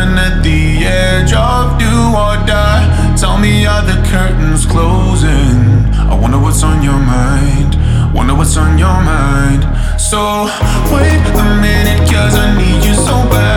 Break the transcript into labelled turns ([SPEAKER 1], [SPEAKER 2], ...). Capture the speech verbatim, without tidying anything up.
[SPEAKER 1] stand at the edge of do or die. Tell me, are the curtains closing? I wonder what's on your mind. Wonder what's on your mind. So wait a minute, cause I need you so bad.